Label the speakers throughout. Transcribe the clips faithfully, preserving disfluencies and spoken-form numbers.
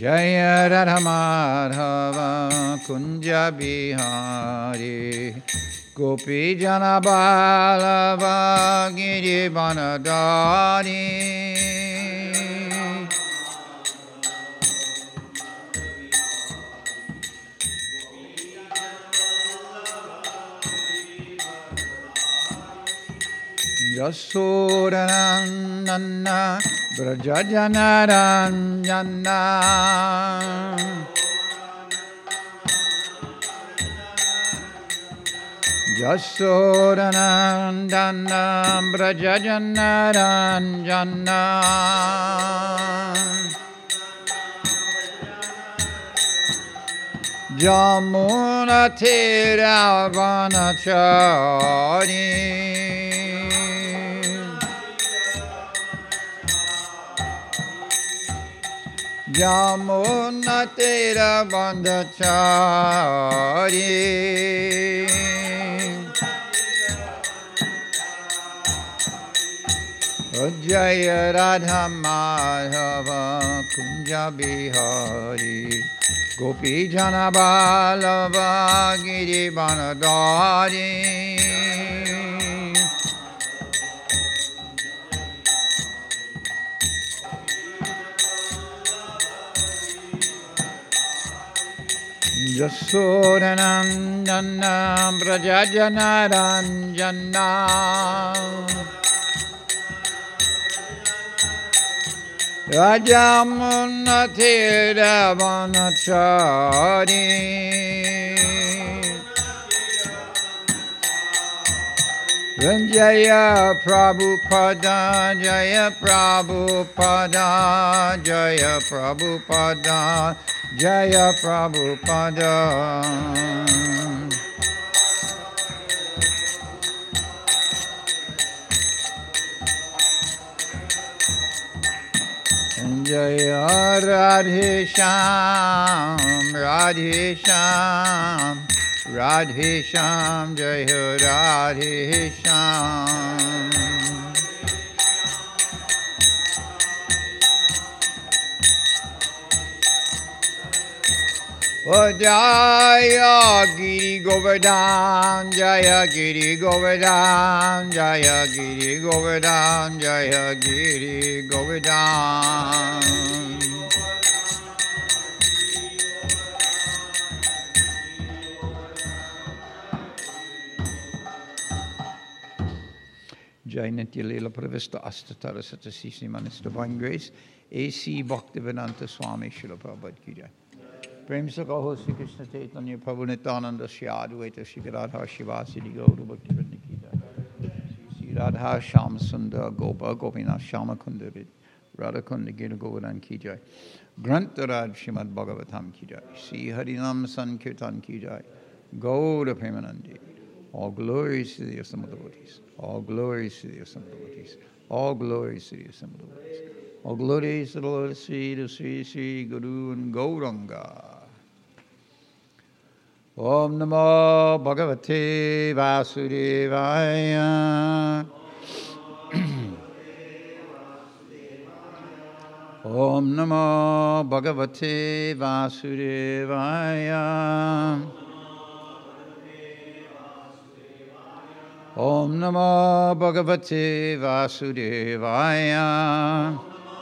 Speaker 1: Jaya Radha Madhava Kunja Bihari Gopi Jana Balava Giri Banadari Yasodanandana Brajajanaranjana Yasodanandana Brajajanaranjana Jamuna Tira Vanachari Jamuna Tira Vanachari Jaya Radha Madhava Kunja Bihari Gopi Jana Balava Giri Banadari Yasodanandana Brajajanaranjana Rajamuna Tira Vanachari Jaya Prabhupada Jaya Prabhupada Jaya Prabhupada Jaya Prabhupada Jaya Radhe Shyam, Radhe Shyam, Radhe Shyam, Jaya Radhe Shyam. Oh Jaya Giri Govardhan, Jaya Giri Govardhan, Jaya Giri Govardhan, Jaya Giri Govardhan. Jai Nitya Leela Pravista Astatara Satasisi Manis Divine Grace A C Bhaktivedanta Swami Srila Prabhupada Ki Jai. Prem se kaho Sri Krishna Chaitanya Prabhu Nityananda Shri Advaita Shri Radha Shivasiri Gaura Bhaktivedanta Ki Jai. Shri Radha Shyam Sundar Gopa Gopinath Shyama Kundarit Radha Kunda Gita Govardhan Ki Jai. Grantaraj Srimad Bhagavatam Ki Jai. Shri Harinam Sankirtan Ki Jai. Gaura Premanandi. All glories to the assembled devotees. All glories to the assembled devotees. All glories to the assembled devotees. All glories to the Lord Sri, to Sri Sri Guru and Gauranga. Om Namo Bhagavate Vasudevaya. Om Namo Bhagavate Vasudevaya. Om Namo Bhagavate Vasudevaya.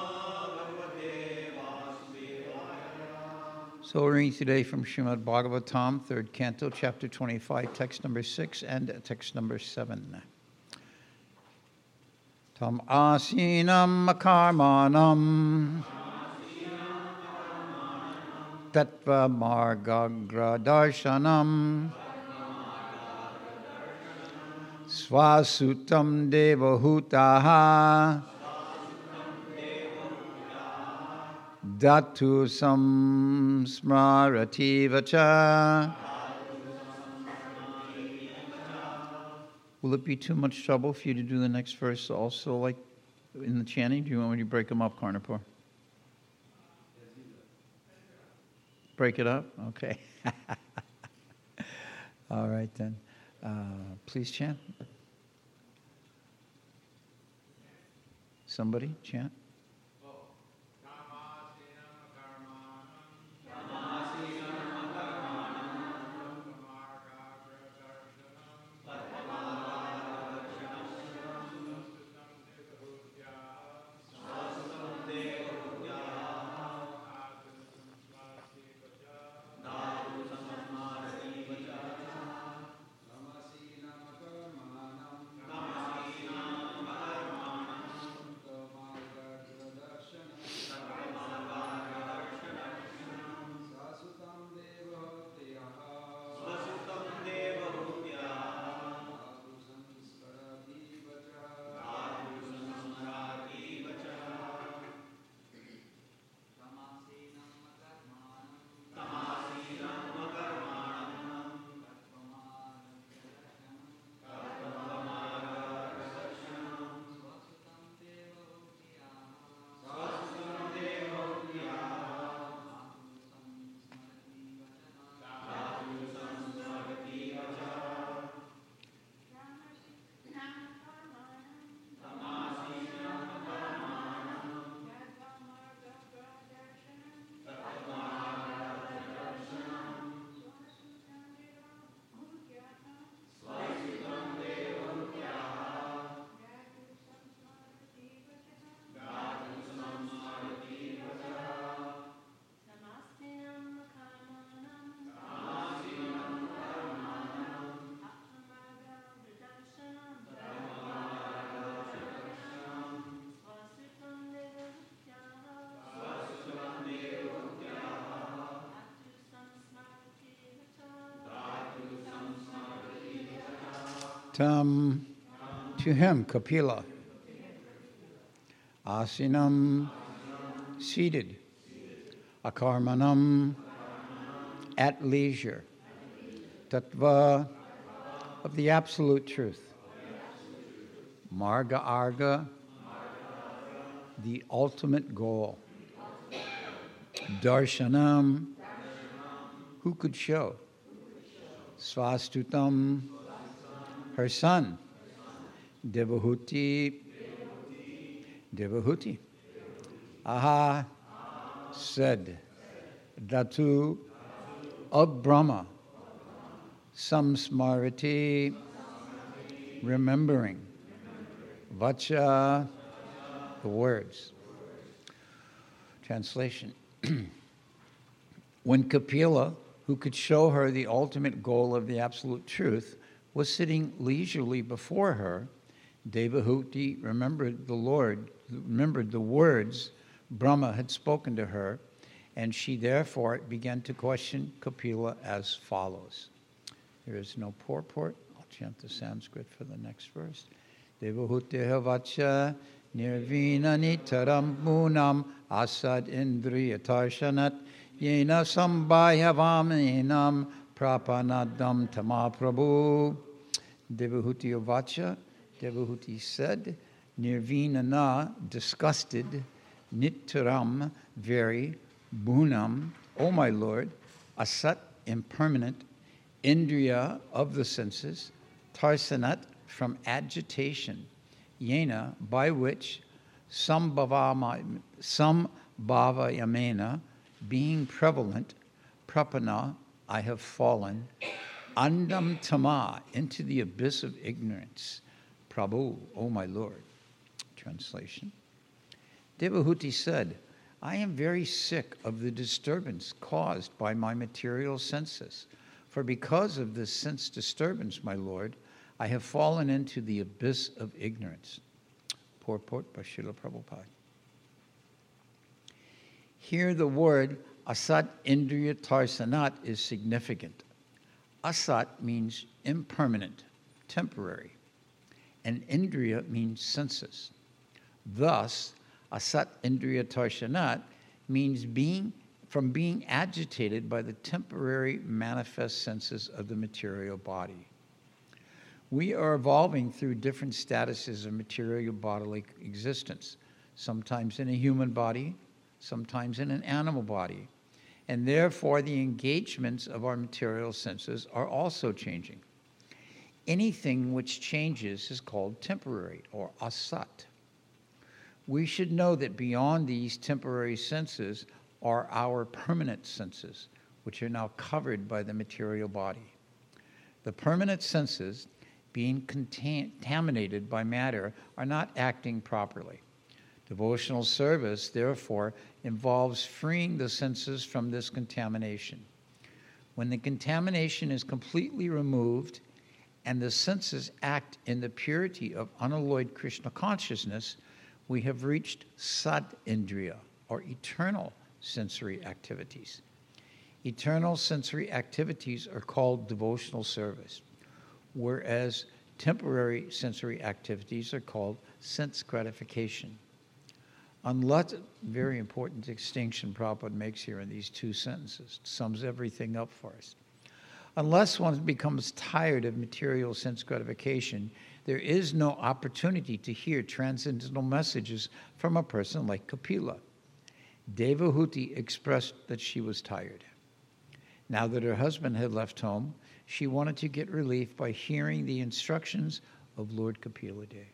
Speaker 1: So we're reading today from Srimad Bhagavatam, third canto, chapter twenty-five, text number six and text number seven. Tam asinam akarmanam tattva margagra darshanam swasutam devahutaha datu samsmarati vacha. Will it be too much trouble for you to do the next verse also like in the chanting? Do you want me to break them up, Karnapur? Break it up? Okay. All right then. Uh, please chant. Somebody chant. Tam, to him, Kapila. Asinam, seated. Akarmanam, at leisure. Tattva, of the absolute truth. Marga Arga, the ultimate goal. Darshanam, who could show. Svastutam, her son. Devahuti, Devahuti. Aha, said. Dhatu, of Brahma. Samsmariti, remembering. Vacha, the words. Translation. When Kapila, who could show her the ultimate goal of the absolute truth, was sitting leisurely before her, Devahuti remembered the Lord, remembered the words Brahma had spoken to her, and she therefore began to question Kapila as follows. There is no purport. I'll chant the Sanskrit for the next verse. Devahuteha vacha nirvina nitaram munam asad indriya tarshanat yena sambhayavaminam prapanadam tamaprabhu. Devahuti vacha, Devahuti said, nirvina na, disgusted, nitaram, very, bunam, O my Lord, asat, impermanent, indriya, of the senses, tarsanat, from agitation, yena, by which, sambhava yamena, being prevalent, prapana, I have fallen, andam tama, into the abyss of ignorance, Prabhu, O my Lord. Translation. Devahuti said, I am very sick of the disturbance caused by my material senses. For because of this sense disturbance, my Lord, I have fallen into the abyss of ignorance. Purport by Srila Prabhupada. Here the word asat indriya tarsanat is significant. Asat means impermanent, temporary, and indriya means senses. Thus, asat indriya tarshanat means being from being agitated by the temporary manifest senses of the material body. We are evolving through different statuses of material bodily existence, sometimes in a human body, sometimes in an animal body, and therefore the engagements of our material senses are also changing. Anything which changes is called temporary, or asat. We should know that beyond these temporary senses are our permanent senses, which are now covered by the material body. The permanent senses, being contaminated by matter, are not acting properly. Devotional service, therefore, involves freeing the senses from this contamination. When the contamination is completely removed and the senses act in the purity of unalloyed Krishna consciousness, we have reached Sad Indriya, or eternal sensory activities. Eternal sensory activities are called devotional service, whereas temporary sensory activities are called sense gratification. Unless, very important distinction Prabhupada makes here in these two sentences, sums everything up for us. Unless one becomes tired of material sense gratification, there is no opportunity to hear transcendental messages from a person like Kapila. Devahuti expressed that she was tired. Now that her husband had left home, she wanted to get relief by hearing the instructions of Lord Kapila Dev.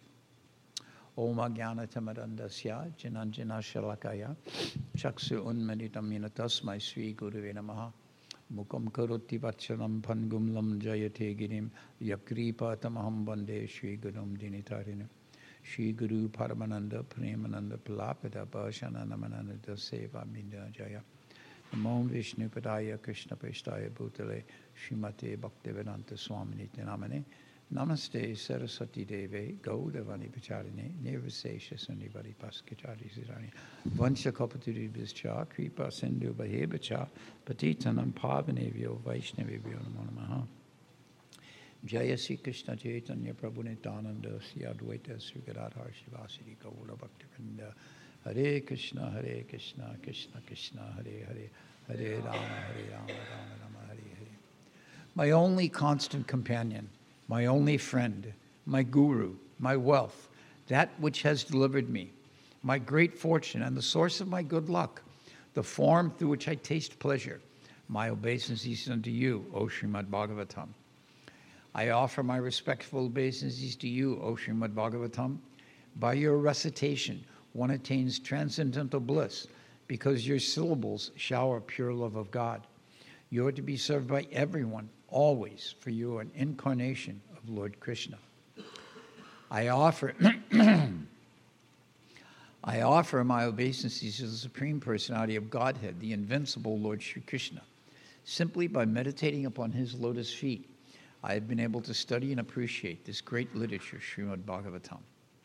Speaker 1: Om Ajnana Tamarandasya Jananjana Shalakaya Chaksu Unmanitam Yanatasmai Sri Guruve Namaha Mukam Karoti Vachanam Pangum Lam Jayate Girim Yakripa Tamaham Bande Sri Gurum Dinitarinam Sri Guru Paramananda Premananda Palapita Bhashana Namananda Seva Minda Jaya Namo Vishnu Padaya Krishna Peshtaya Bhutale Srimate Bhaktivedanta Swamini Namane Namaste Saraswati Deve Gaudavani Pacharine Nirvisesha Sunibari Paskachari Sirani Vansha Kapaturi Bischa Kripa Sindhu Bahebacha Patitanam Pavanevyo Vaishnavivyo Namo Namaha. Jaya Sri Krishna Chaitanya Prabhu Nityananda Sri Advaita Sri Gadadhar Shivasari Gaura Bhaktivinoda. Hare Krishna, Hare Krishna, Krishna Krishna, Hare Hare, Hare Rama, Hare Rama, Rama Rama, Hare Hare. My only constant companion, my only friend, my guru, my wealth, that which has delivered me, my great fortune and the source of my good luck, the form through which I taste pleasure, my obeisances unto you, O Srimad Bhagavatam. I offer my respectful obeisances to you, O Srimad Bhagavatam. By your recitation, one attains transcendental bliss, because your syllables shower pure love of God. You are to be served by everyone, always, for you are an incarnation of Lord Krishna. I offer, I offer my obeisances to the Supreme Personality of Godhead, the invincible Lord Shri Krishna. Simply by meditating upon his lotus feet, I have been able to study and appreciate this great literature, Srimad Bhagavatam.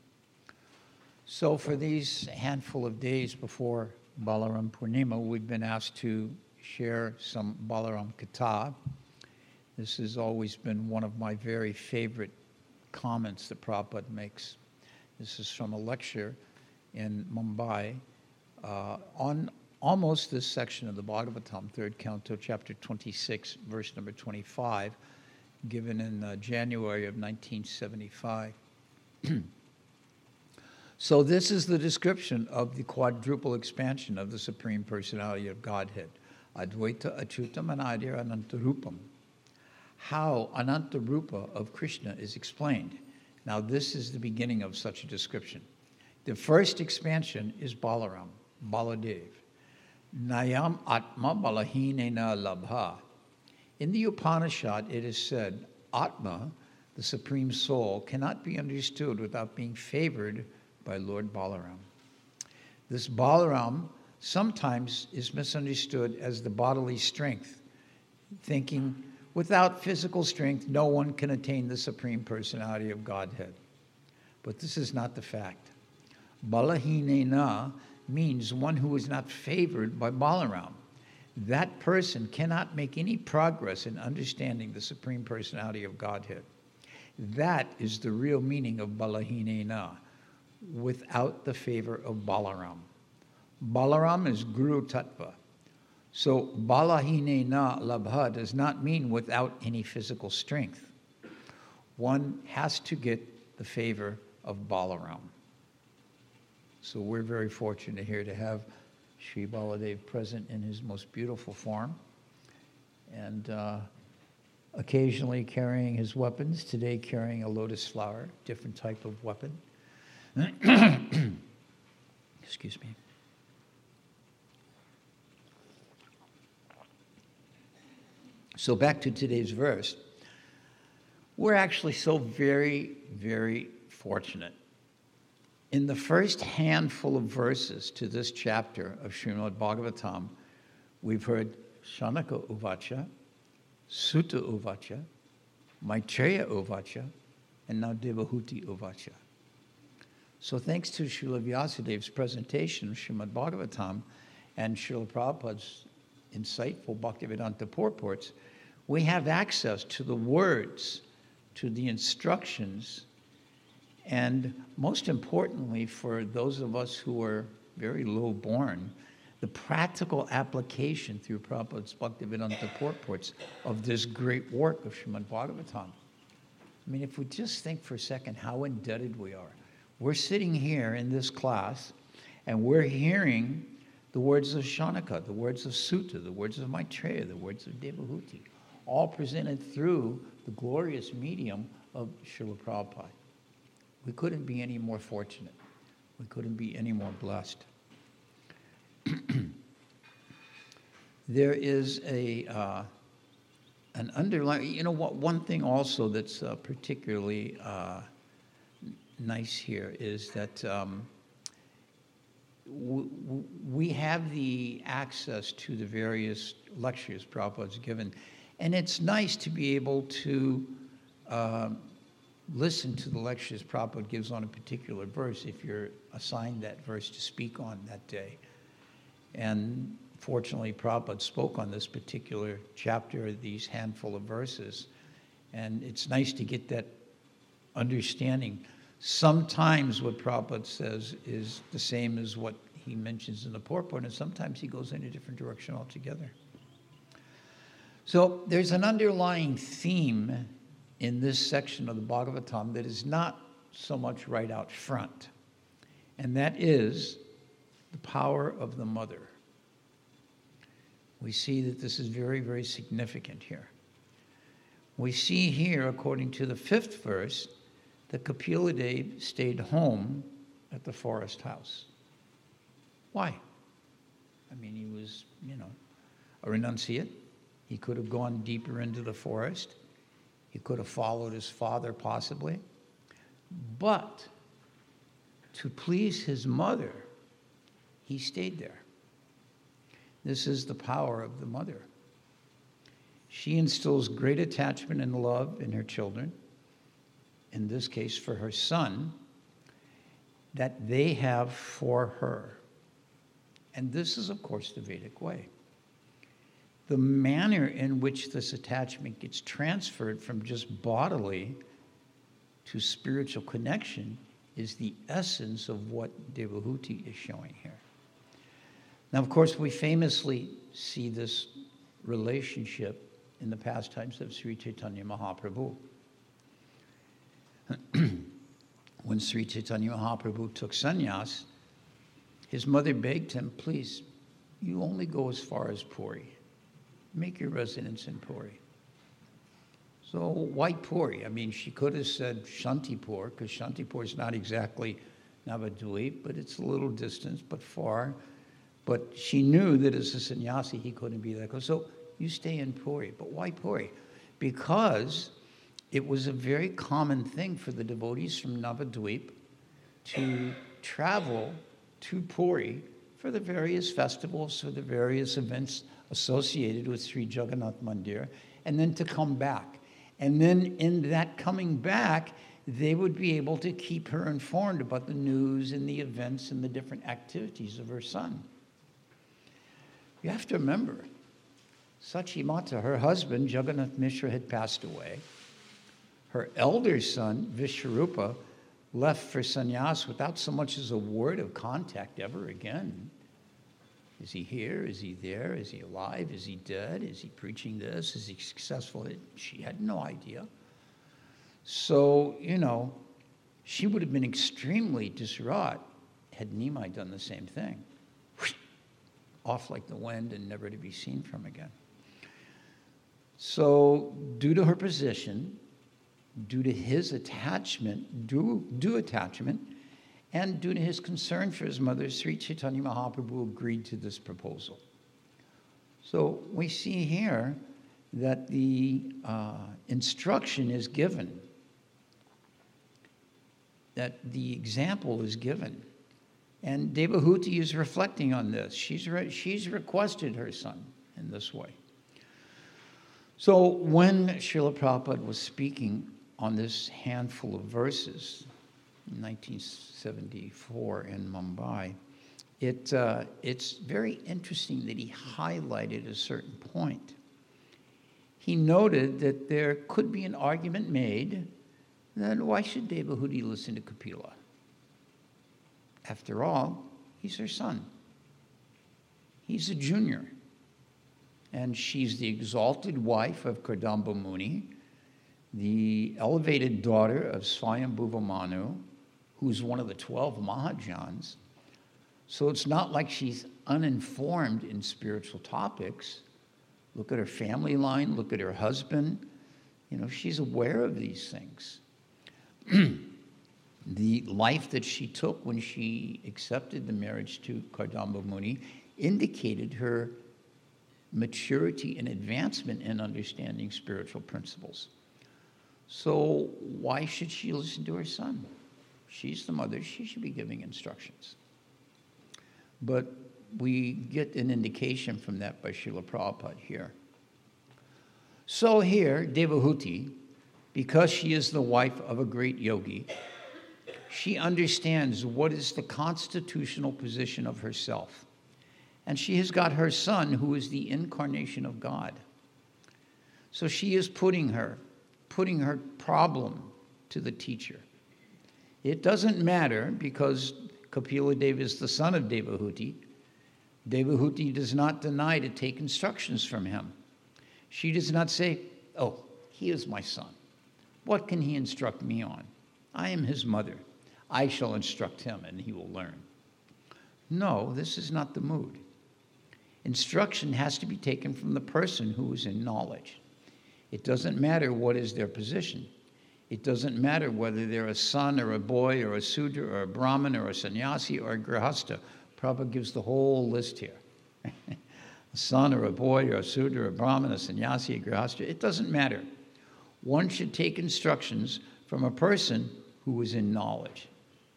Speaker 1: So for these handful of days before Balaram Purnima, we've been asked to share some Balaram Katha. This has always been one of my very favorite comments that Prabhupada makes. This is from a lecture in Mumbai uh, on almost this section of the Bhagavatam, third canto, chapter twenty-six, verse number twenty-five, given in uh, January of nineteen seventy-five. So this is the description of the quadruple expansion of the Supreme Personality of Godhead. Advaita Achyutam Anadira Anantarupam. How Anantarupa of Krishna is explained. Now this is the beginning of such a description. The first expansion is Balaram, Baladev. Nayam Atma Balahinena Labha. In the Upanishad it is said, Atma, the Supreme Soul, cannot be understood without being favored by Lord Balaram. This Balaram sometimes is misunderstood as the bodily strength, thinking without physical strength no one can attain the Supreme Personality of Godhead. But this is not the fact. Balahinena means one who is not favored by Balaram. That person cannot make any progress in understanding the Supreme Personality of Godhead. That is the real meaning of Balahinena, without the favor of Balaram. Balaram is Guru Tattva. So Balahinena Labha does not mean without any physical strength. One has to get the favor of Balaram. So we're very fortunate here to have Sri Baladev present in his most beautiful form, and uh, occasionally carrying his weapons, today carrying a lotus flower, different type of weapon. Excuse me. So back to today's verse. We're actually so very, very fortunate. In the first handful of verses to this chapter of Srimad Bhagavatam, we've heard Shanaka Uvacha, Sutta Uvacha, Maitreya Uvacha, and now Devahuti Uvacha. So thanks to Srila Vyasadev's presentation of Srimad Bhagavatam and Srila Prabhupada's insightful Bhaktivedanta purports, we have access to the words, to the instructions, and most importantly, for those of us who are very low-born, the practical application through Prabhupada's Bhaktivedanta purports of this great work of Srimad Bhagavatam. I mean, if we just think for a second how indebted we are. We're sitting here in this class, and we're hearing the words of Shanaka, the words of Sutta, the words of Maitreya, the words of Devahuti, all presented through the glorious medium of Srila Prabhupada. We couldn't be any more fortunate. We couldn't be any more blessed. There is a uh, an underlying, you know, what one thing also that's uh, particularly uh, nice here is that um, w- w- we have the access to the various lectures Prabhupada's given, and it's nice to be able to uh, listen to the lectures Prabhupada gives on a particular verse if you're assigned that verse to speak on that day. And fortunately, Prabhupada spoke on this particular chapter, these handful of verses, And it's nice to get that understanding. Sometimes what Prabhupada says is the same as what he mentions in the purport, and sometimes he goes in a different direction altogether. So there's an underlying theme in this section of the Bhagavatam that is not so much right out front, and that is the power of the mother. We see that this is very, very significant here. We see here, according to the fifth verse, that Kapila Dev stayed home at the forest house. Why? I mean, he was, you know, a renunciate. He could have gone deeper into the forest. He could have followed his father, possibly. But to please his mother, he stayed there. This is the power of the mother. She instills great attachment and love in her children, in this case for her son, that they have for her. And this is, of course, the Vedic way. The manner in which this attachment gets transferred from just bodily to spiritual connection is the essence of what Devahuti is showing here. Now, of course, we famously see this relationship in the pastimes of Sri Chaitanya Mahaprabhu. When Sri Chaitanya Mahaprabhu took sannyas, his mother begged him, please, you only go as far as Puri. Make your residence in Puri. So why Puri? I mean, she could have said Shantipur, because Shantipur is not exactly Navadvip, but it's a little distance, but far. But she knew that as a sannyasi, he couldn't be there. So you stay in Puri. But why Puri? Because it was a very common thing for the devotees from Navadvip to travel to Puri for the various festivals, for the various events associated with Sri Jagannath Mandir, and then to come back. And then in that coming back, they would be able to keep her informed about the news and the events and the different activities of her son. You have to remember, Sachi Mata, her husband, Jagannath Mishra, had passed away. Her elder son, Vishwarupa, left for sannyas without so much as a word of contact ever again. Is he here? Is he there? Is he alive? Is he dead? Is he preaching this? Is he successful? She had no idea. So, you know, she would have been extremely distraught had Nimai done the same thing. Off like the wind and never to be seen from again. So, due to her position, due to his attachment, due, due attachment, and due to his concern for his mother, Sri Chaitanya Mahaprabhu agreed to this proposal. So we see here that the uh, instruction is given, that the example is given. And Devahuti is reflecting on this. She's, re- she's requested her son in this way. So when Srila Prabhupada was speaking on this handful of verses in nineteen seventy-four in Mumbai, it, uh, it's very interesting that he highlighted a certain point. He noted that there could be an argument made that why should Devahuti listen to Kapila? After all, he's her son. He's a junior. And she's the exalted wife of Kardamba Muni, the elevated daughter of Swayambhuva Manu, who's one of the twelve Mahajans. So it's not like she's uninformed in spiritual topics. Look at her family line, look at her husband. You know, she's aware of these things. The life that she took when she accepted the marriage to Kardamba Muni indicated her maturity and advancement in understanding spiritual principles. So why should she listen to her son? She's the mother. She should be giving instructions. But we get an indication from that by Srila Prabhupada here. So here, Devahuti, because she is the wife of a great yogi, she understands what is the constitutional position of herself. And she has got her son, who is the incarnation of God. So she is putting her, putting her problem to the teacher. It doesn't matter because Kapila Deva is the son of Devahuti. Devahuti does not deny to take instructions from him. She does not say, oh, he is my son. What can he instruct me on? I am his mother. I shall instruct him and he will learn. No, this is not the mood. Instruction has to be taken from the person who is in knowledge. It doesn't matter what is their position. It doesn't matter whether they're a son or a boy or a Sudra or a Brahmin or a sannyasi or a grihasta. Prabhupada gives the whole list here. A son or a boy or a Sudra or a Brahmin, a sannyasi, a grihasta. It doesn't matter. One should take instructions from a person who is in knowledge.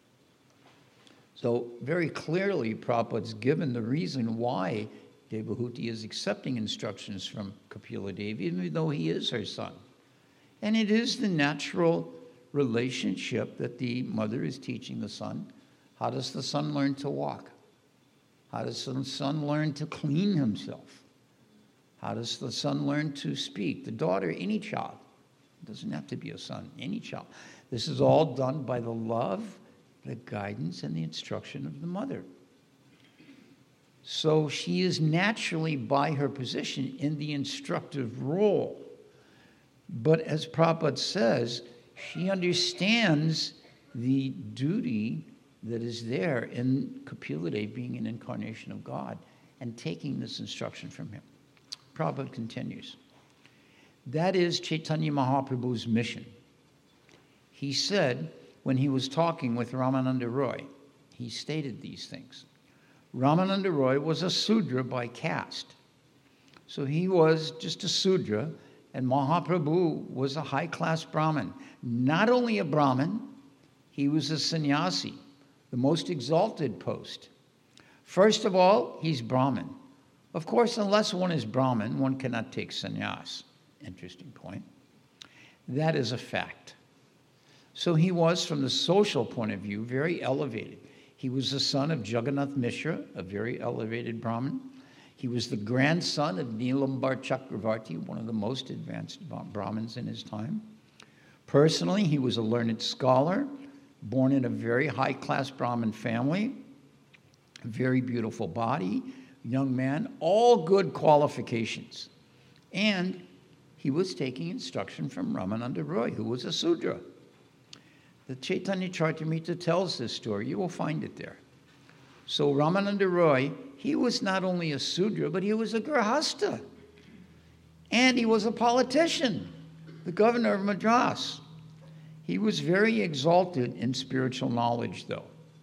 Speaker 1: So very clearly, Prabhupada's given the reason why Devahuti is accepting instructions from Kapila Deva, even though he is her son. And it is the natural relationship that the mother is teaching the son. How does the son learn to walk? How does the son learn to clean himself? How does the son learn to speak? The daughter, any child. It doesn't have to be a son, any child. This is all done by the love, the guidance, and the instruction of the mother. So she is naturally, by her position, in the instructive role. But as Prabhupada says, she understands the duty that is there in Kapila Deva being an incarnation of God and taking this instruction from him. Prabhupada continues. That is Chaitanya Mahaprabhu's mission. He said, when he was talking with Ramananda Roy, he stated these things. Ramananda Roy was a Sudra by caste. So he was just a Sudra, and Mahaprabhu was a high-class Brahmin. Not only a Brahmin, he was a sannyasi, the most exalted post. First of all, he's Brahmin. Of course, unless one is Brahmin, one cannot take sannyas. Interesting point. That is a fact. So he was, from the social point of view, very elevated. He was the son of Jagannath Mishra, a very elevated Brahmin. He was the grandson of Nilambar Chakravarti, one of the most advanced Brahmins in his time. Personally, he was a learned scholar, born in a very high-class Brahmin family, a very beautiful body, young man, all good qualifications. And he was taking instruction from Ramananda Roy, who was a Sudra. The Chaitanya Charitamrita tells this story. You will find it there. So Ramananda Roy, he was not only a Sudra, but he was a Grihasta. And he was a politician, the governor of Madras. He was very exalted in spiritual knowledge, though.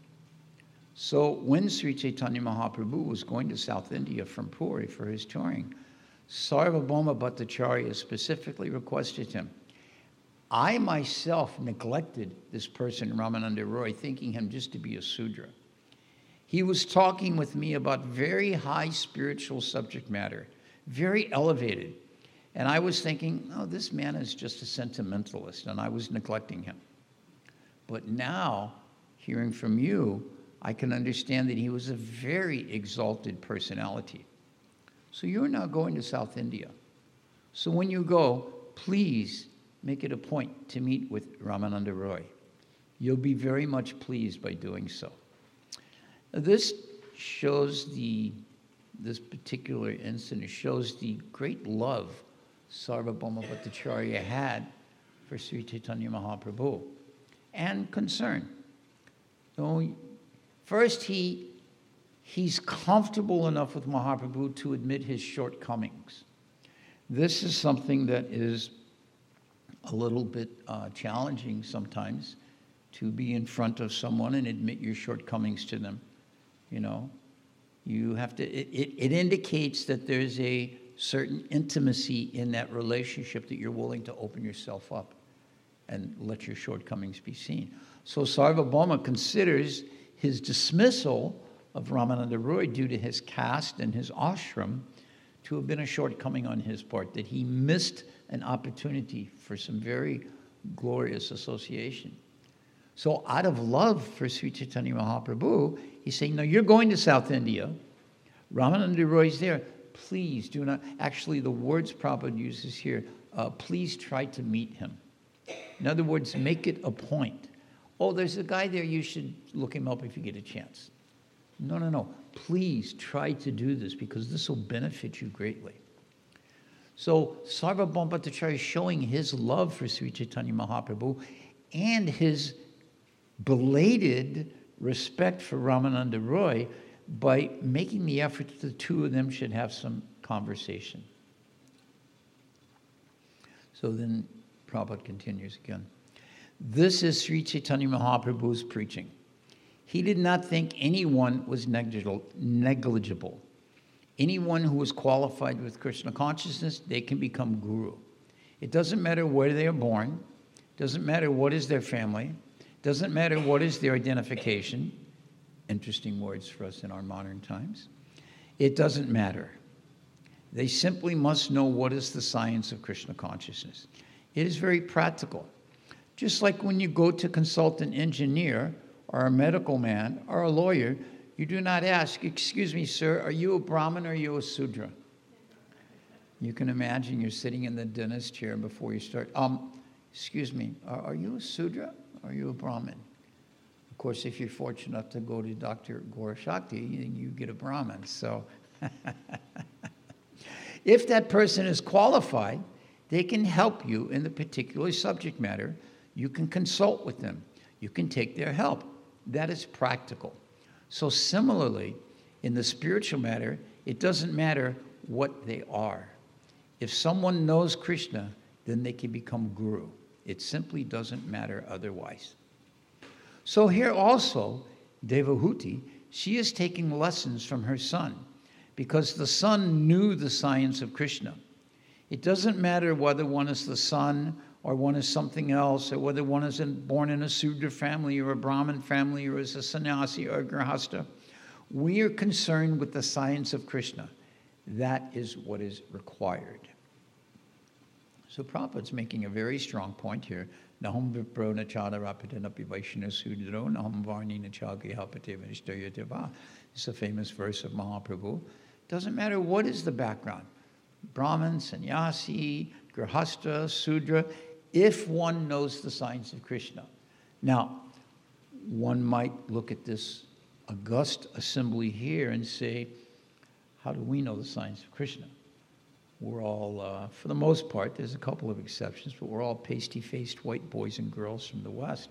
Speaker 1: So when Sri Chaitanya Mahaprabhu was going to South India from Puri for his touring, Sarvabhauma Bhattacharya specifically requested him. I myself neglected this person, Ramananda Roy, thinking him just to be a Sudra. He was talking with me about very high spiritual subject matter, very elevated. And I was thinking, oh, this man is just a sentimentalist, and I was neglecting him. But now, hearing from you, I can understand that he was a very exalted personality. So you're now going to South India. So when you go, please make it a point to meet with Ramananda Roy. You'll be very much pleased by doing so. This shows the, this particular incident shows the great love Sarvabhauma Bhattacharya had for Sri Chaitanya Mahaprabhu and concern. So first, he, he's comfortable enough with Mahaprabhu to admit his shortcomings. This is something that is a little bit uh, challenging sometimes, to be in front of someone and admit your shortcomings to them. You know, you have to, it, it, it indicates that there's a certain intimacy in that relationship, that you're willing to open yourself up and let your shortcomings be seen. So Sarvabhauma considers his dismissal of Ramananda Roy due to his caste and his ashram to have been a shortcoming on his part, that he missed an opportunity for some very glorious association. So out of love for Sri Chaitanya Mahaprabhu, he's saying, no, you're going to South India. Ramananda Roy's there. Please do not, actually the words Prabhupada uses here, uh, please try to meet him. In other words, make it a point. Oh, there's a guy there, you should look him up if you get a chance. No, no, no. Please try to do this because this will benefit you greatly. So Sarvabhauma Bhattacharya is showing his love for Sri Chaitanya Mahaprabhu and his belated respect for Ramananda Roy by making the effort that the two of them should have some conversation. So then Prabhupada continues again. This is Sri Chaitanya Mahaprabhu's preaching. He did not think anyone was negligible. Anyone who is qualified with Krishna consciousness, they can become guru. It doesn't matter where they are born. Doesn't matter what is their family. Doesn't matter what is their identification. Interesting words for us in our modern times. It doesn't matter. They simply must know what is the science of Krishna consciousness. It is very practical. Just like when you go to consult an engineer or a medical man or a lawyer, you do not ask, excuse me, sir, are you a Brahmin or are you a Sudra? You can imagine you're sitting in the dentist chair before you start. Um, excuse me, are, are you a Sudra or are you a Brahmin? Of course, if you're fortunate enough to go to Doctor Gorashakti, you get a Brahmin. So if that person is qualified, they can help you in the particular subject matter. You can consult with them. You can take their help. That is practical. So similarly, in the spiritual matter, it doesn't matter what they are. If someone knows Krishna, then they can become guru. It simply doesn't matter otherwise. So here also, Devahuti, she is taking lessons from her son because the son knew the science of Krishna. It doesn't matter whether one is the son or one is something else, or whether one is in, born in a Sudra family or a Brahmin family or is a sannyasi or a grihasta. We are concerned with the science of Krishna. That is what is required. So Prabhupada's making a very strong point here. Naham vipro nachada rapatanapi vaishna sudro naham varni nachagi hapate vanishtayateva. It's a famous verse of Mahaprabhu. Doesn't matter what is the background. Brahmin, sannyasi, grihasta, Sudra, if one knows the science of Krishna. Now, one might look at this august assembly here and say, how do we know the science of Krishna? We're all, uh, for the most part, there's a couple of exceptions, but we're all pasty-faced white boys and girls from the West.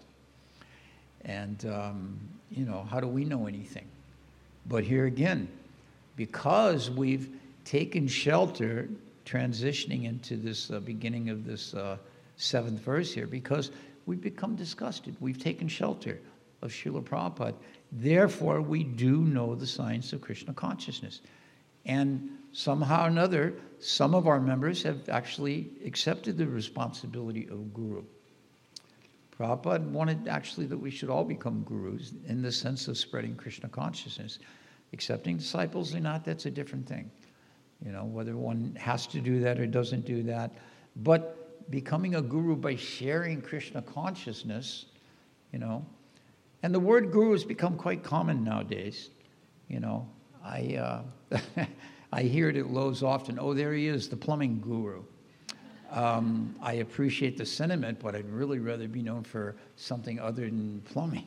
Speaker 1: And, um, you know, how do we know anything? But here again, because we've taken shelter transitioning into this uh, beginning of this uh, seventh verse here, because we've become disgusted. We've taken shelter of Srila Prabhupada. Therefore, we do know the science of Krishna consciousness. And somehow or another, some of our members have actually accepted the responsibility of guru. Prabhupada wanted actually that we should all become gurus in the sense of spreading Krishna consciousness. Accepting disciples or not, that's a different thing. You know, whether one has to do that or doesn't do that. But becoming a guru by sharing Krishna consciousness, you know, and the word guru has become quite common nowadays. You know, I uh, I hear it at Lowe's often. Oh, there he is, the plumbing guru. Um, I appreciate the sentiment, but I'd really rather be known for something other than plumbing.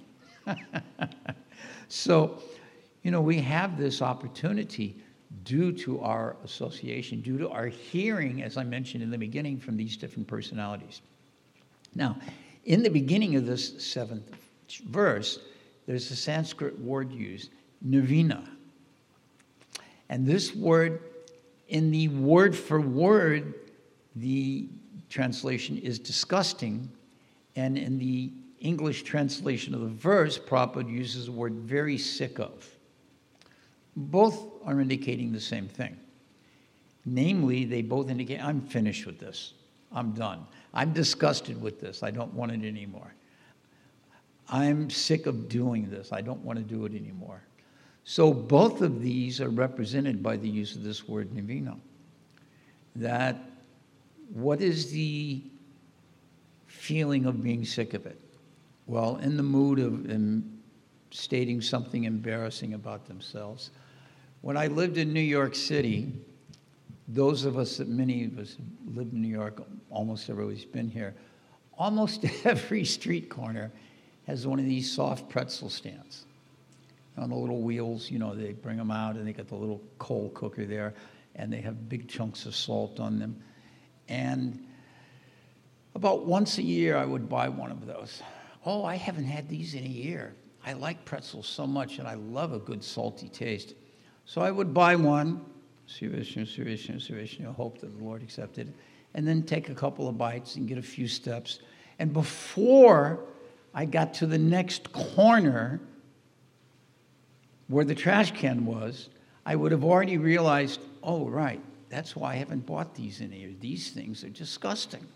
Speaker 1: So, you know, we have this opportunity due to our association, due to our hearing, as I mentioned in the beginning, from these different personalities. Now, in the beginning of this seventh verse, there's a Sanskrit word used, navina. And this word, in the word for word, the translation is disgusting, and in the English translation of the verse, Prabhupada uses the word very sick of. Both are indicating the same thing. Namely, they both indicate, I'm finished with this. I'm done. I'm disgusted with this. I don't want it anymore. I'm sick of doing this. I don't want to do it anymore. So both of these are represented by the use of this word navina. That what is the feeling of being sick of it? Well, in the mood of um, stating something embarrassing about themselves. When I lived in New York City, those of us, that many of us lived in New York, almost everybody's been here, almost every street corner has one of these soft pretzel stands. On the little wheels, you know, they bring them out and they got the little coal cooker there and they have big chunks of salt on them. And about once a year I would buy one of those. Oh, I haven't had these in a year. I like pretzels so much and I love a good salty taste. So I would buy one, Sri Vishnu, Sri Vishnu, Sri Vishnu, hope that the Lord accepted it, and then take a couple of bites and get a few steps. And before I got to the next corner where the trash can was, I would have already realized, oh, right, that's why I haven't bought these in here. These things are disgusting.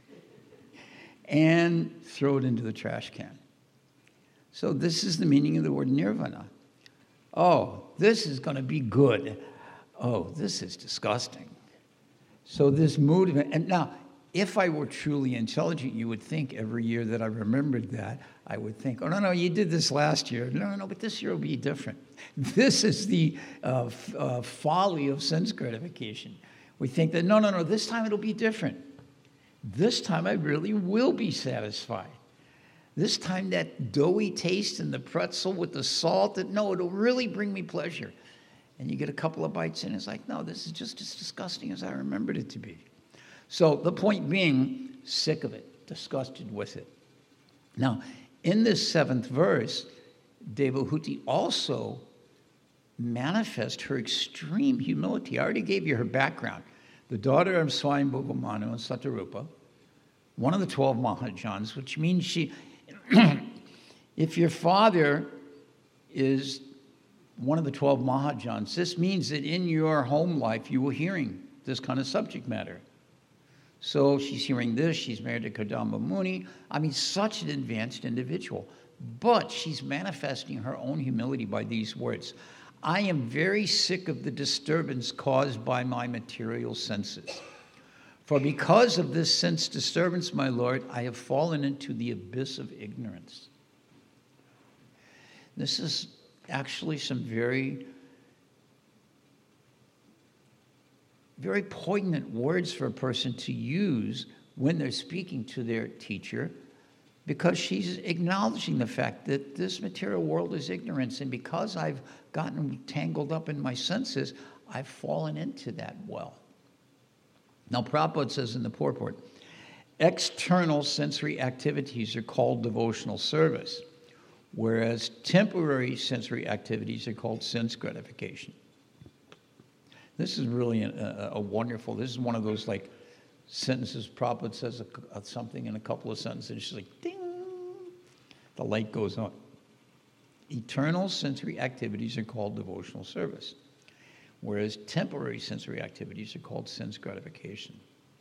Speaker 1: And throw it into the trash can. So this is the meaning of the word nirvana. Oh, this is going to be good. Oh, this is disgusting. So this mood of it, and now, if I were truly intelligent, you would think every year that I remembered that, I would think, oh, no, no, you did this last year. No, no, no, but this year will be different. This is the uh, f- uh, folly of sense gratification. We think that, no, no, no, this time it'll be different. This time I really will be satisfied. This time that doughy taste in the pretzel with the salt, that no, it'll really bring me pleasure. And you get a couple of bites in, it's like, no, this is just as disgusting as I remembered it to be. So the point being, sick of it, disgusted with it. Now, in this seventh verse, Devahuti also manifests her extreme humility. I already gave you her background. The daughter of Swayambhuva Manu and Satarupa, one of the twelve Mahajans, which means she, if your father is one of the twelve Mahajans, this means that in your home life you were hearing this kind of subject matter. So she's hearing this, she's married to Kadamba Muni. I mean, such an advanced individual. But she's manifesting her own humility by these words. I am very sick of the disturbance caused by my material senses. For because of this sense disturbance, my Lord, I have fallen into the abyss of ignorance. This is actually some very, very poignant words for a person to use when they're speaking to their teacher, because she's acknowledging the fact that this material world is ignorance, and because I've gotten tangled up in my senses, I've fallen into that well. Now, Prabhupada says in the purport, external sensory activities are called devotional service, whereas temporary sensory activities are called sense gratification. This is really a, a, a wonderful, this is one of those like sentences. Prabhupada says a, a, something in a couple of sentences, it's just like ding, the light goes on. Eternal sensory activities are called devotional service, whereas temporary sensory activities are called sense gratification.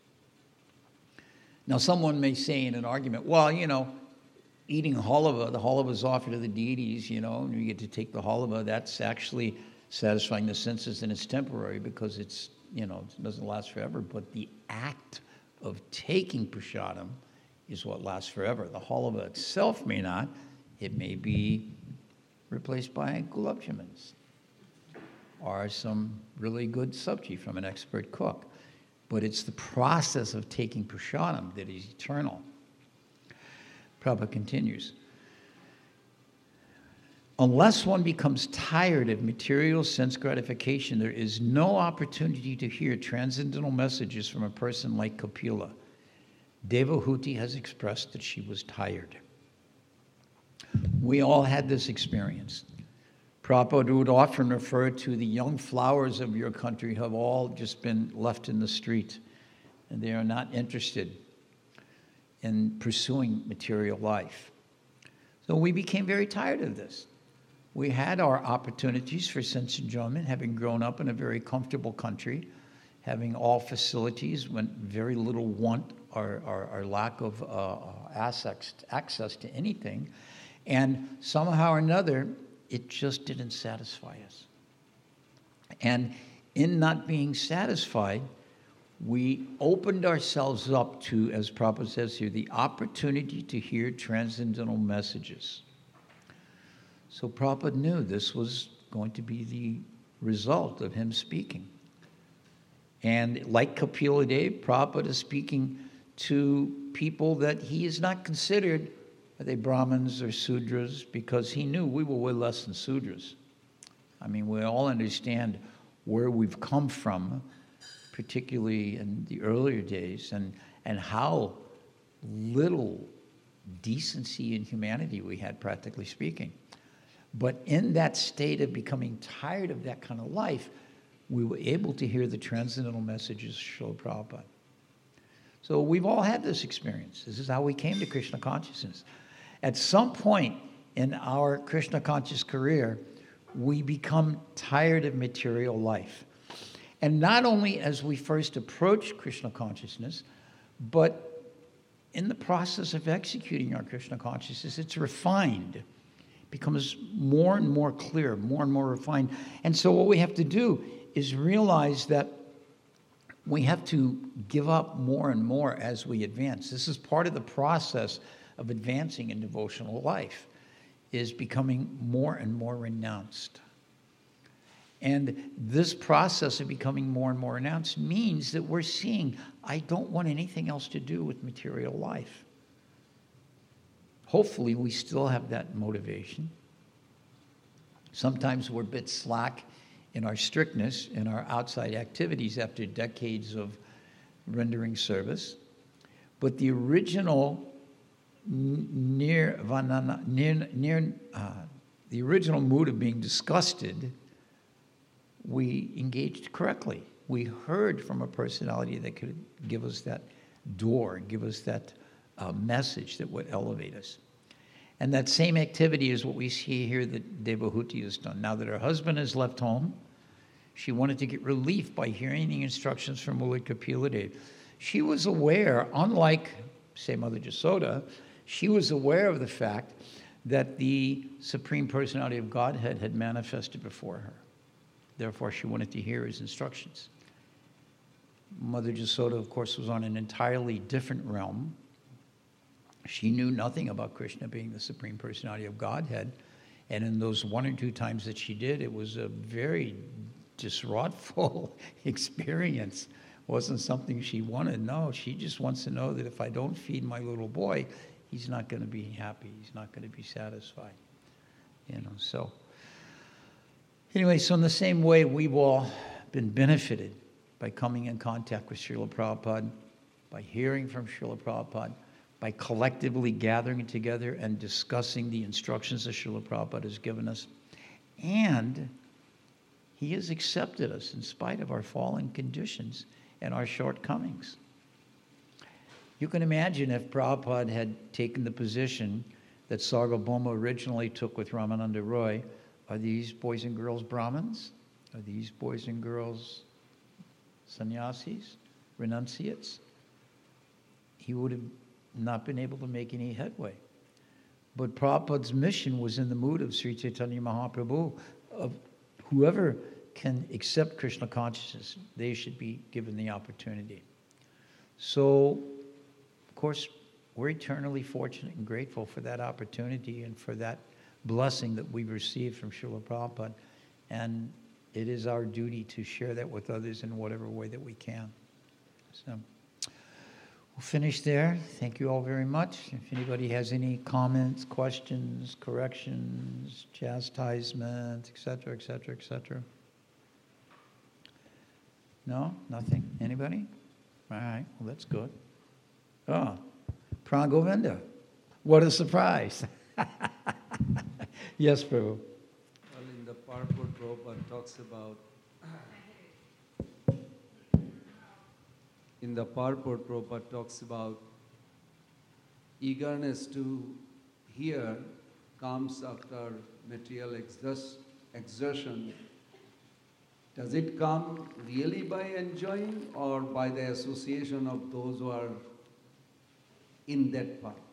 Speaker 1: Now, someone may say in an argument, well, you know, eating halava, the halava is offered to the deities, you know, and you get to take the halava, that's actually satisfying the senses, and it's temporary because it's, you know, it doesn't last forever, but the act of taking prasadam is what lasts forever. The halava itself may not. It may be replaced by gulab jamuns or some really good sabji from an expert cook. But it's the process of taking prasadam that is eternal. Prabhupada continues, unless one becomes tired of material sense gratification, there is no opportunity to hear transcendental messages from a person like Kapila. Devahuti has expressed that she was tired. We all had this experience. Prabhupada would often refer to the young flowers of your country have all just been left in the street, and they are not interested in pursuing material life. So we became very tired of this. We had our opportunities for sense enjoyment, having grown up in a very comfortable country, having all facilities when very little want or, or, or lack of uh, access, access to anything. And somehow or another, it just didn't satisfy us. And in not being satisfied, we opened ourselves up to, as Prabhupada says here, the opportunity to hear transcendental messages. So Prabhupada knew this was going to be the result of him speaking. And like Kapila Dev, Prabhupada is speaking to people that he is not considered, are they Brahmins or Sudras, because he knew we were way less than Sudras. I mean, we all understand where we've come from, particularly in the earlier days, and, and how little decency and humanity we had, practically speaking. But in that state of becoming tired of that kind of life, we were able to hear the transcendental messages of Srila Prabhupada. So we've all had this experience. This is how we came to Krishna consciousness. At some point in our Krishna conscious career, we become tired of material life. And not only as we first approach Krishna consciousness, but in the process of executing our Krishna consciousness, it's refined, becomes more and more clear, more and more refined. And so what we have to do is realize that we have to give up more and more as we advance. This is part of the process of advancing in devotional life, is becoming more and more renounced. And this process of becoming more and more renounced means that we're seeing, I don't want anything else to do with material life. Hopefully, we still have that motivation. Sometimes we're a bit slack in our strictness, in our outside activities after decades of rendering service. But the original near, near, near uh, the original mood of being disgusted, we engaged correctly. We heard from a personality that could give us that door, give us that uh, message that would elevate us. And that same activity is what we see here that Devahuti has done. Now that her husband has left home, she wanted to get relief by hearing the instructions from Lord Kapila Dev. She was aware, unlike, say, Mother Jasoda, she was aware of the fact that the Supreme Personality of Godhead had manifested before her. Therefore, she wanted to hear his instructions. Mother Jasoda, of course, was on an entirely different realm. She knew nothing about Krishna being the Supreme Personality of Godhead. And in those one or two times that she did, it was a very disraughtful experience. It wasn't something she wanted. No, she just wants to know that if I don't feed my little boy, he's not going to be happy. He's not going to be satisfied. You know, so... Anyway, so in the same way, we've all been benefited by coming in contact with Srila Prabhupada, by hearing from Srila Prabhupada, by collectively gathering together and discussing the instructions that Srila Prabhupada has given us. And he has accepted us in spite of our fallen conditions and our shortcomings. You can imagine if Prabhupada had taken the position that Sarvabhauma originally took with Ramananda Roy. Are these boys and girls Brahmins? Are these boys and girls sannyasis, renunciates? He would have not been able to make any headway. But Prabhupada's mission was in the mood of Sri Chaitanya Mahaprabhu, of whoever can accept Krishna consciousness, they should be given the opportunity. So, of course, we're eternally fortunate and grateful for that opportunity and for that blessing that we've received from Srila Prabhupada, and it is our duty to share that with others in whatever way that we can. So we'll finish there. Thank you all very much. If anybody has any comments, questions, corrections, chastisement, et cetera, et cetera, et cetera. No? Nothing? Anybody? All right. Well, that's good. Oh, Pran Govinda. What a surprise. Yes, Prabhu.
Speaker 2: Well, in the Purport, Prabhupada talks about, in the Purport, Prabhupada talks about eagerness to hear comes after material exer- exertion. Does it come really by enjoying or by the association of those who are in that path?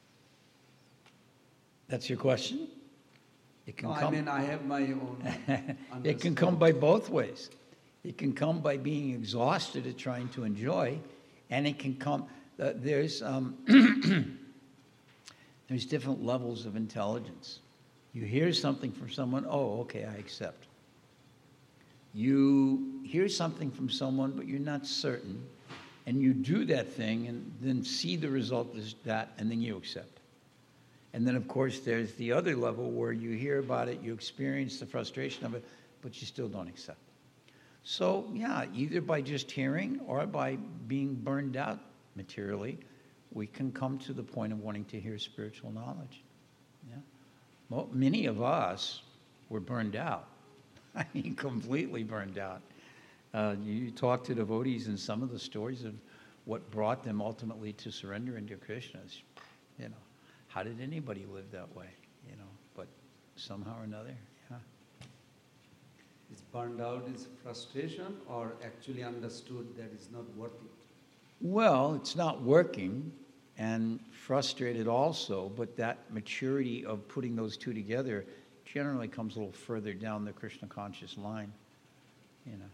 Speaker 1: That's your question? It can
Speaker 2: no,
Speaker 1: come.
Speaker 2: I mean, I have my own
Speaker 1: It can come by both ways. It can come by being exhausted at trying to enjoy, and it can come, uh, there's, um, there's different levels of intelligence. You hear something from someone, oh, okay, I accept. You hear something from someone, but you're not certain, And you do that thing and then see the result is that, and then you accept. And then, of course, there's the other level where you hear about it, you experience the frustration of it, but you still don't accept. So, yeah, either by just hearing or by being burned out materially, we can come to the point of wanting to hear spiritual knowledge. Yeah. Well, many of us were burned out. I mean, completely burned out. Uh, you talk to devotees, and some of the stories of what brought them ultimately to surrender into Krishna is, you know, how did anybody live that way? You know, but somehow or another, yeah.
Speaker 2: Is burned out is frustration, or actually understood that it's not worth it?
Speaker 1: Well, it's not working, and frustrated also, but that maturity of putting those two together generally comes a little further down the Krishna conscious line, you know.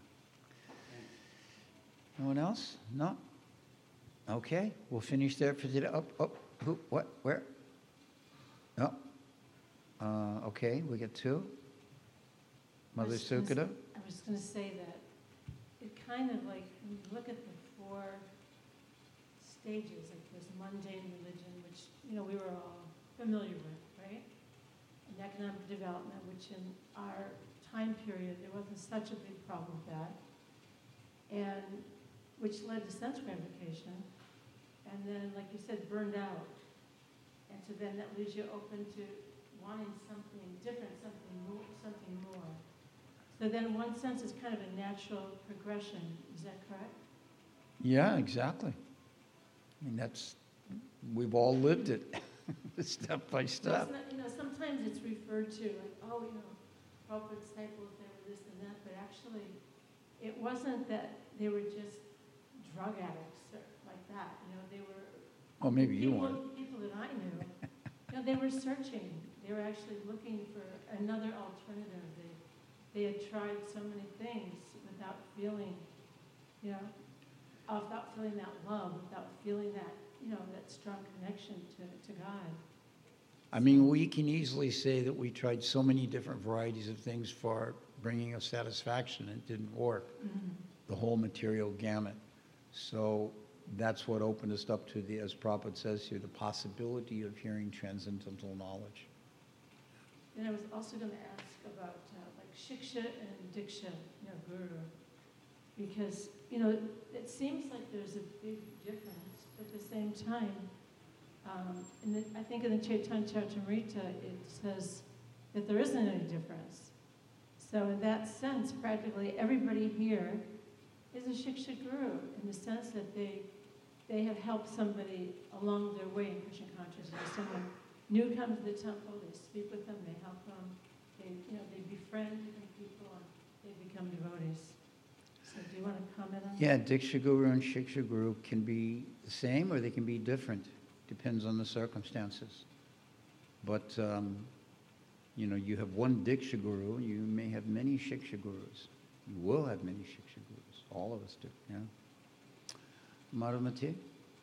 Speaker 1: No one else? No? Okay, we'll finish there for today. Up, up, who, what, where? No? Uh, okay, we get two. Mother Sukada?
Speaker 3: I was going to say that it kind of like, when you look at the four stages, like there's mundane religion, which, you know, we were all familiar with, right? And economic development, which in our time period, there wasn't such a big problem with that. And which led to sense gratification. And then, like you said, burned out. And so then that leaves you open to wanting something different, something more, something more. So then in one sense, it's kind of a natural progression. Is that correct?
Speaker 1: Yeah, exactly. I mean, that's, we've all lived it, step by step.
Speaker 3: So not, you know, sometimes it's referred to like, oh, you know, Prabhupada disciples, they were this and that, but actually, it wasn't that they were just drug addicts or like that. You know, they were.
Speaker 1: Well, maybe
Speaker 3: people,
Speaker 1: you weren't.
Speaker 3: People that I knew, you know, they were searching. They were actually looking for another alternative. They, they had tried so many things without feeling, you know, uh, without feeling that love, without feeling that, you know, that strong connection to, to God.
Speaker 1: I mean, we can easily say that we tried so many different varieties of things for bringing us satisfaction and it didn't work. Mm-hmm. The whole material gamut. So that's what opened us up to the, as Prabhupada says here, the possibility of hearing transcendental knowledge.
Speaker 3: And I was also going to ask about uh, like Shiksha and Diksha, you know, Guru, because, you know, it seems like there's a big difference, but at the same time, um, in the, I think in the Chaitanya Charitamrita, it says that there isn't any difference. So in that sense, practically everybody here is a Shiksha Guru in the sense that they they have helped somebody along their way in Krishna consciousness. Someone new comes to the temple, they speak with them, they help them, they you know they befriend different people and they become devotees. So do you want to comment on
Speaker 1: yeah,
Speaker 3: that?
Speaker 1: Yeah, Diksha Guru and Shiksha Guru can be the same or they can be different. Depends on the circumstances. But um, you know, you have one Diksha Guru, you may have many Shiksha Gurus. You will have many Shiksha Gurus. All of us do, yeah. Madhumati?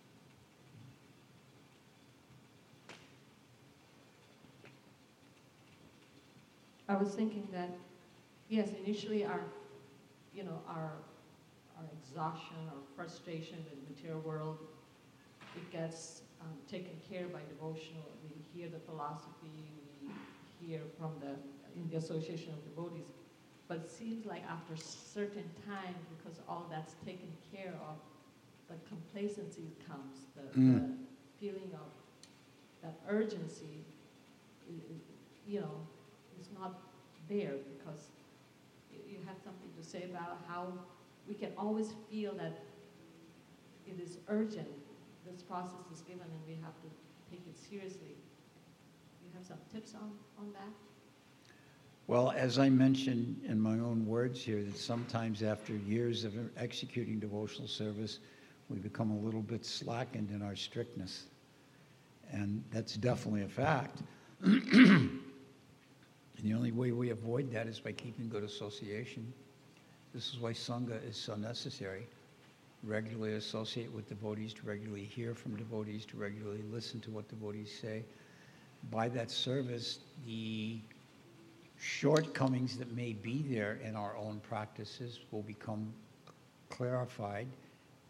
Speaker 4: I was thinking that, yes, initially our, you know, our, our exhaustion or frustration with the material world, it gets um, taken care by devotional. We hear the philosophy, we hear from the, in the association of devotees. But it seems like after a certain time, because all that's taken care of, the complacency comes, the, mm. the feeling of that urgency, you know, is not there because you have something to say about how we can always feel that it is urgent. This process is given and we have to take it seriously. You have some tips on, on that?
Speaker 1: Well, as I mentioned in my own words here, that sometimes after years of executing devotional service, we become a little bit slackened in our strictness. And that's definitely a fact. And the only way we avoid that is by keeping good association. This is why Sangha is so necessary. Regularly associate with devotees, to regularly hear from devotees, to regularly listen to what devotees say. By that service, the shortcomings that may be there in our own practices will become clarified,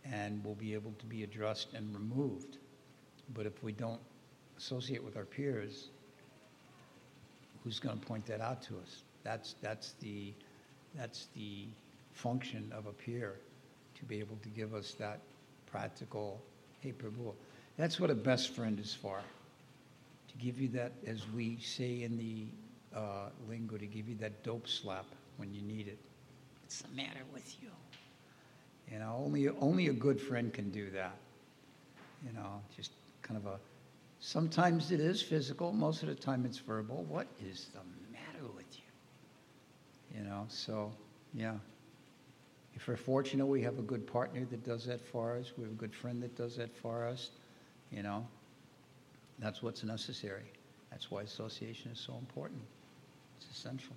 Speaker 1: and will be able to be addressed and removed. But if we don't associate with our peers, who's going to point that out to us? That's, that's, the, that's the function of a peer, to be able to give us that practical, hey, Prabhu. That's what a best friend is for, to give you that, as we say in the uh, lingo, to give you that dope slap when you need it. What's the matter with you? You know, only, only a good friend can do that. You know, just kind of a, sometimes it is physical, most of the time it's verbal. What is the matter with you? You know, so, yeah. If we're fortunate, we have a good partner that does that for us. We have a good friend that does that for us. You know, that's what's necessary. That's why association is so important. It's essential.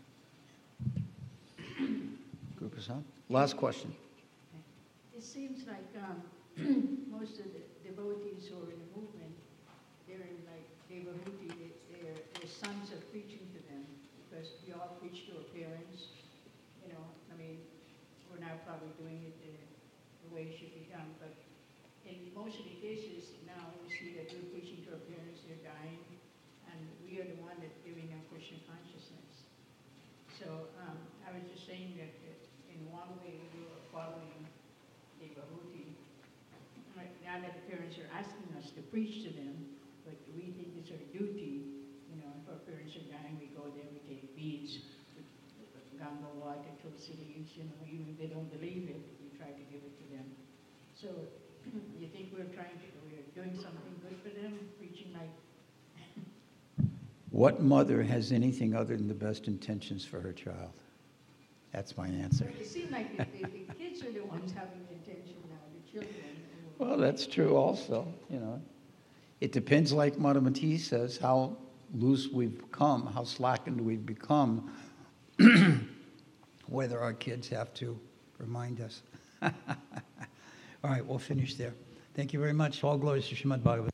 Speaker 1: Group is on. Last question.
Speaker 5: It seems like um, most of the devotees who are in the movement, they're in like Devahuti, they, their, their sons are preaching to them, because we all preach to our parents. You know, I mean, we're not probably doing it the, the way it should be done, but in most of the cases now we see that we're preaching to our parents, they're dying, and we are the one that's giving them Krishna consciousness. So um, I was just saying that, that in one way we were following Devahuti. Right, now that the parents are asking us to preach to them, but we think it's our duty. You know, if our parents are dying, we go there, we take beads, Ganga water, tulsi leaves, you know, even if they don't believe it, we try to give it to them. So you think we're trying to, we're doing something good for them, preaching like...
Speaker 1: What mother has anything other than the best intentions for her child? That's my answer.
Speaker 5: It seems like the, the, the kids are the ones having the intention now, the children.
Speaker 1: Well, that's true also, you know. It depends, like Madhumati says, how loose we've become, how slackened we've become, whether our kids have to remind us. All right, we'll finish there. Thank you very much. All glories to Srimad Bhagavatam.